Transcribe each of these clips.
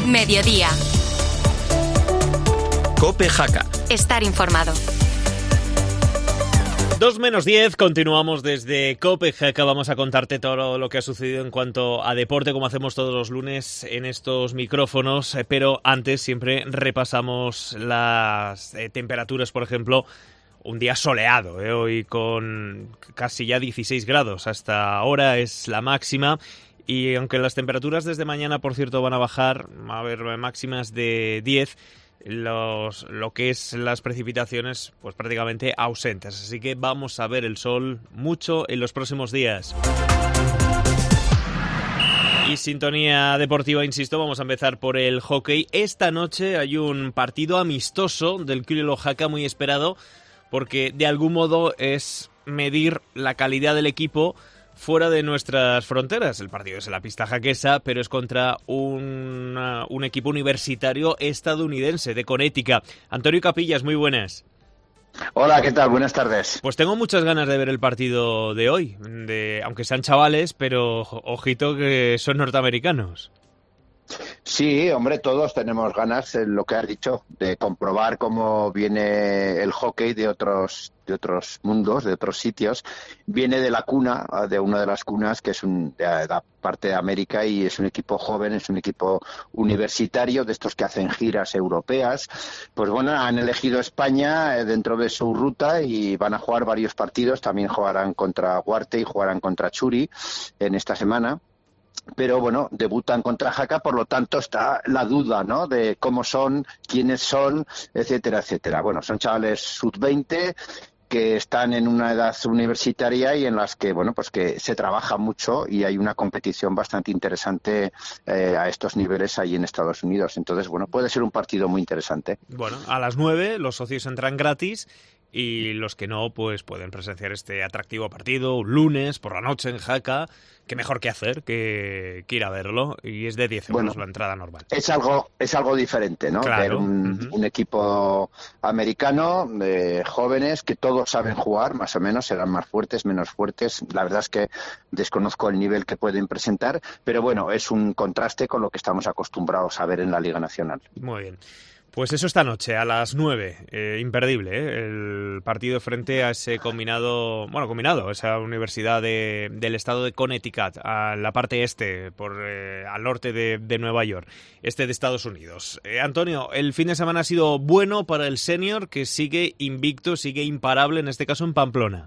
Mediodía. COPE Jaca. Estar informado. 2:10, continuamos desde COPE Jaca. Vamos a contarte todo lo que ha sucedido en cuanto a deporte, como hacemos todos los lunes en estos micrófonos, pero antes siempre repasamos las temperaturas. Por ejemplo, un día soleado, hoy con casi ya 16 grados, hasta ahora es la máxima. Y aunque las temperaturas desde mañana, por cierto, van a bajar, va a haber máximas de 10, lo que es las precipitaciones pues prácticamente ausentes, así que vamos a ver el sol mucho en los próximos días. Y sintonía deportiva, insisto, vamos a empezar por el hockey. Esta noche hay un partido amistoso del Criollo Jaca muy esperado, porque de algún modo es medir la calidad del equipo fuera de nuestras fronteras. El partido es en la pista jaquesa, pero es contra un equipo universitario estadounidense de Connecticut. Antonio Capillas, muy buenas. Hola, ¿qué tal? Buenas tardes. Pues tengo muchas ganas de ver el partido de hoy, aunque sean chavales, pero ojito que son norteamericanos. Sí, hombre, todos tenemos ganas, en lo que has dicho, de comprobar cómo viene el hockey de otros mundos, de otros sitios. Viene de la cuna, de una de las cunas, que es de parte de América, y es un equipo joven, es un equipo universitario, de estos que hacen giras europeas. Pues bueno, han elegido España dentro de su ruta y van a jugar varios partidos. También jugarán contra Huarte y jugarán contra Churi en esta semana. Pero bueno, debutan contra Jaca, por lo tanto está la duda, ¿no?, de cómo son, quiénes son, etcétera, etcétera. Bueno, son chavales sub-20 que están en una edad universitaria y en las que, bueno, pues que se trabaja mucho y hay una competición bastante interesante a estos niveles ahí en Estados Unidos. Entonces, bueno, puede ser un partido muy interesante. Bueno, a las 9 los socios entran gratis. Y los que no, pues pueden presenciar este atractivo partido un lunes por la noche en Jaca. Qué mejor que hacer que ir a verlo. Y es de 10 euros la entrada normal. Es algo diferente, ¿no? Claro. Ver un equipo americano de jóvenes que todos saben jugar, más o menos, serán más fuertes, menos fuertes. La verdad es que desconozco el nivel que pueden presentar, pero bueno, es un contraste con lo que estamos acostumbrados a ver en la Liga Nacional. Muy bien. Pues eso esta noche, a las 9, imperdible, el partido frente a ese combinado, esa universidad del estado de Connecticut, a la parte este, al norte de Nueva York, este de Estados Unidos. Antonio, el fin de semana ha sido bueno para el senior, que sigue invicto, sigue imparable, en este caso en Pamplona.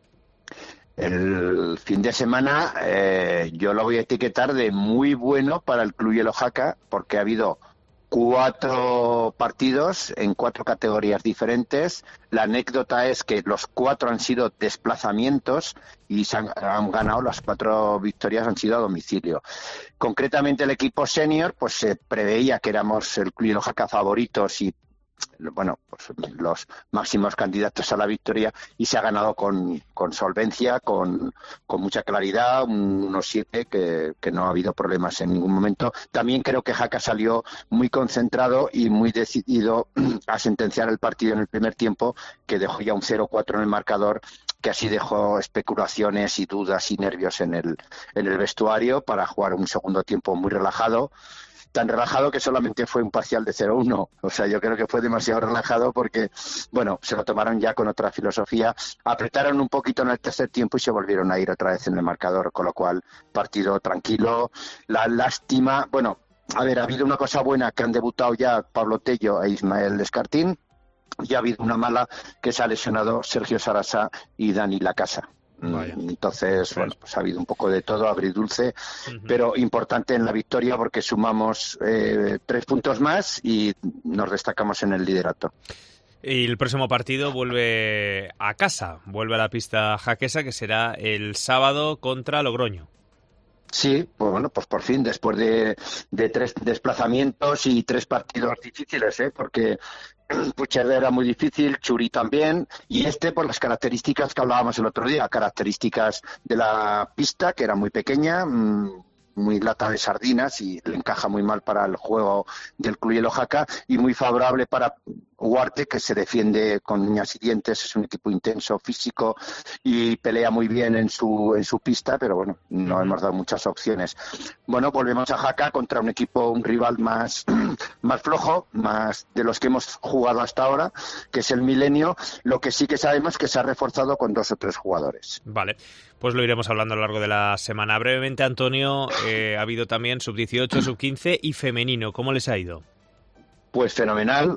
El fin de semana yo lo voy a etiquetar de muy bueno para el Criollo Jaca, porque ha habido 4 partidos en 4 categorías diferentes. La anécdota es que los 4 han sido desplazamientos y han ganado, las 4 victorias han sido a domicilio. Concretamente el equipo senior, pues se preveía que éramos el Criollo Jaca favoritos y bueno, pues los máximos candidatos a la victoria, y se ha ganado con solvencia, con mucha claridad, unos 7 que no ha habido problemas en ningún momento. También creo que Jaca salió muy concentrado y muy decidido a sentenciar el partido en el primer tiempo, que dejó ya un 0-4 en el marcador, que así dejó especulaciones y dudas y nervios en el vestuario para jugar un segundo tiempo muy relajado. Tan relajado que solamente fue un parcial de 0-1. O sea, yo creo que fue demasiado relajado porque, bueno, se lo tomaron ya con otra filosofía. Apretaron un poquito en el tercer tiempo y se volvieron a ir otra vez en el marcador, con lo cual, partido tranquilo. La lástima, bueno, a ver, ha habido una cosa buena, que han debutado ya Pablo Tello e Ismael Escartín, y ha habido una mala, que se ha lesionado Sergio Sarasa y Dani Lacasa. Vaya. Entonces, bueno, pues ha habido un poco de todo, agridulce, pero importante en la victoria porque sumamos 3 puntos más y nos destacamos en el liderato. Y el próximo partido vuelve a casa, vuelve a la pista jaquesa, que será el sábado contra Logroño. Sí, pues bueno, pues por fin, después de 3 desplazamientos y 3 partidos difíciles, porque Puigcerdá era muy difícil, Churi también, y por las características que hablábamos el otro día, características de la pista, que era muy pequeña, muy lata de sardinas y le encaja muy mal para el juego del Criollo Jaca, y muy favorable para Huarte, que se defiende con uñas y dientes, es un equipo intenso, físico y pelea muy bien en su pista, pero bueno, no hemos dado muchas opciones. Bueno, volvemos a Jaca contra un rival más flojo, más de los que hemos jugado hasta ahora, que es el Milenio. Lo que sí que sabemos es que se ha reforzado con 2 o 3 jugadores. Vale, pues lo iremos hablando a lo largo de la semana. Brevemente, Antonio, ha habido también sub-18, sub-15 y femenino. ¿Cómo les ha ido? Pues fenomenal.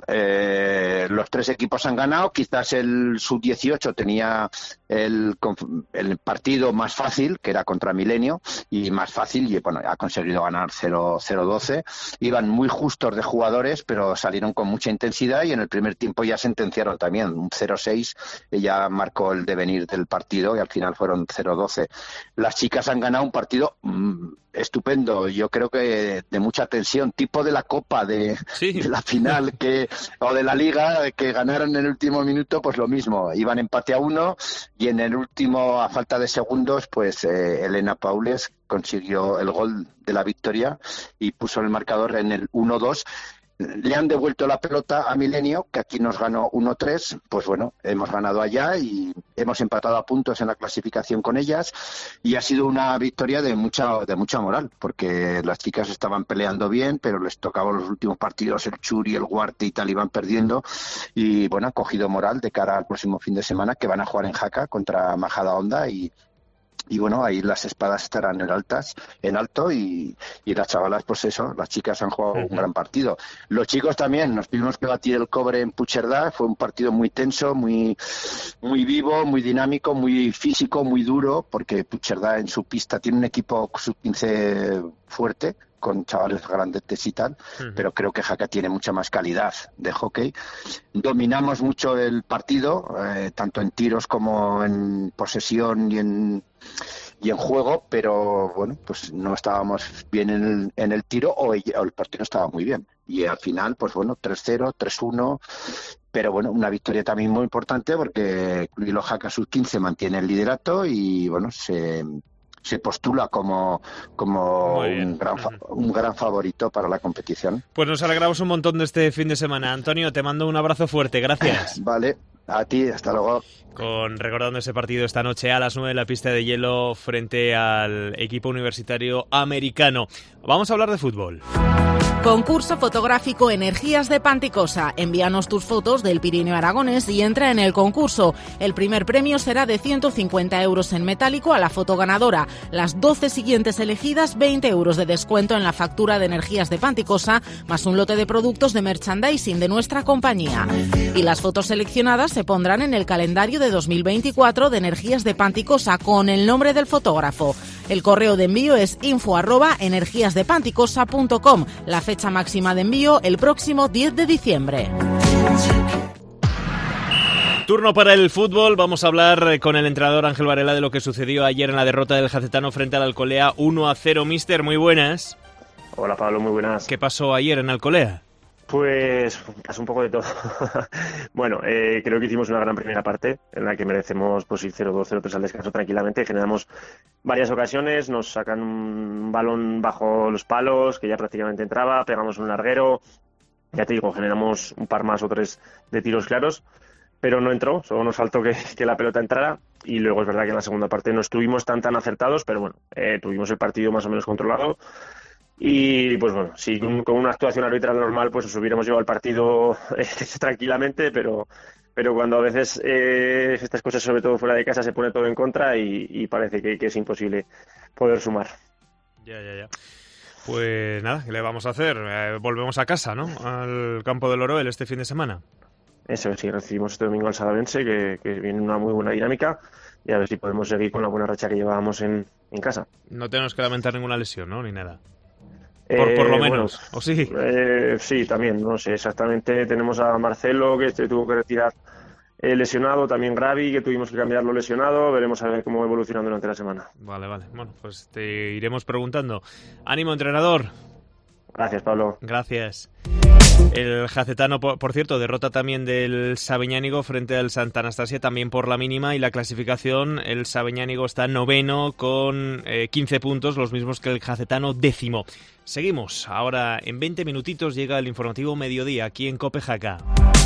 Los 3 equipos han ganado. Quizás el sub-18 tenía el partido más fácil, que era contra Milenio, y más fácil, y bueno, ha conseguido ganar 0-12. Iban muy justos de jugadores, pero salieron con mucha intensidad y en el primer tiempo ya sentenciaron también un 0-6. Ella marcó el devenir del partido y al final fueron 0-12. Las chicas han ganado un partido estupendo, yo creo que de mucha tensión, tipo de la Copa de la final o de la Liga, que ganaron en el último minuto, pues lo mismo, iban empate a 1 y en el último, a falta de segundos, pues Elena Paules consiguió el gol de la victoria y puso el marcador en el 1-2. Le han devuelto la pelota a Milenio, que aquí nos ganó 1-3, pues bueno, hemos ganado allá y hemos empatado a puntos en la clasificación con ellas y ha sido una victoria de mucha moral, porque las chicas estaban peleando bien, pero les tocaban los últimos partidos, el Churi, el Huarte y tal, iban perdiendo y bueno, han cogido moral de cara al próximo fin de semana, que van a jugar en Jaca contra Majadahonda y bueno, ahí las espadas estarán en alto y las chavalas, pues eso, las chicas han jugado un gran partido. Los chicos también, nos tuvimos que batir el cobre en Puigcerdá, fue un partido muy tenso, muy vivo, muy dinámico, muy físico, muy duro, porque Puigcerdá en su pista tiene un equipo sub-15 fuerte, con chavales grandetes y tal, pero creo que Jaca tiene mucha más calidad de hockey. Dominamos mucho el partido, tanto en tiros como en posesión y en juego, pero bueno, pues no estábamos bien en el tiro o el partido estaba muy bien. Y al final, pues bueno, 3-0, 3-1, pero bueno, una victoria también muy importante porque Club Jaca Sub-15 mantiene el liderato y bueno, se postula como un gran favorito para la competición. Pues nos alegramos un montón de este fin de semana. Antonio, te mando un abrazo fuerte, gracias. Vale, a ti, hasta luego. Recordando ese partido esta noche a las 9 en la pista de hielo frente al equipo universitario americano. Vamos a hablar de fútbol. Concurso fotográfico Energías de Panticosa. Envíanos tus fotos del Pirineo Aragonés y entra en el concurso. El primer premio será de 150 euros en metálico a la foto ganadora. Las 12 siguientes elegidas, 20 euros de descuento en la factura de Energías de Panticosa, más un lote de productos de merchandising de nuestra compañía. Y las fotos seleccionadas se pondrán en el calendario de 2024 de Energías de Panticosa con el nombre del fotógrafo. El correo de envío es info@energiasdepanticosa.com. La fecha máxima de envío el próximo 10 de diciembre. Turno para el fútbol. Vamos a hablar con el entrenador Ángel Varela de lo que sucedió ayer en la derrota del Jacetano frente al Alcolea 1-0. Mister, muy buenas. Hola Pablo, muy buenas. ¿Qué pasó ayer en Alcolea? Pues pasó un poco de todo. Bueno, creo que hicimos una gran primera parte en la que merecemos pues ir 0-2, 0-3 al descanso tranquilamente. Generamos varias ocasiones, nos sacan un balón bajo los palos que ya prácticamente entraba, pegamos un larguero, ya te digo, generamos un par más o 3 de tiros claros, pero no entró, solo nos faltó que la pelota entrara y luego es verdad que en la segunda parte no estuvimos tan acertados, pero bueno, tuvimos el partido más o menos controlado. Y pues bueno, si con una actuación arbitral normal pues os hubiéramos llevado el partido tranquilamente, pero cuando a veces estas cosas, sobre todo fuera de casa, se pone todo en contra y parece que es imposible poder sumar. Ya. Pues nada, ¿qué le vamos a hacer? Volvemos a casa, ¿no? Al campo del Oroel este fin de semana. Eso sí, recibimos este domingo al Salavense, que viene una muy buena dinámica, y a ver si podemos seguir con la buena racha que llevábamos en casa. No tenemos que lamentar ninguna lesión, ¿no? Ni nada. Por lo menos, bueno, ¿o sí? Sí, también, no sé exactamente. Tenemos a Marcelo, que tuvo que retirar lesionado, también Gravi, que tuvimos que cambiarlo lesionado. Veremos a ver cómo va evolucionando durante la semana. Vale. Bueno, pues te iremos preguntando. ¡Ánimo, entrenador! Gracias, Pablo. Gracias. El Jacetano, por cierto, derrota también del Sabeñánigo frente al Santa Anastasia, también por la mínima, y la clasificación, el Sabeñánigo está noveno con 15 puntos, los mismos que el Jacetano, décimo. Seguimos, ahora en 20 minutitos llega el informativo mediodía aquí en COPE Jaca.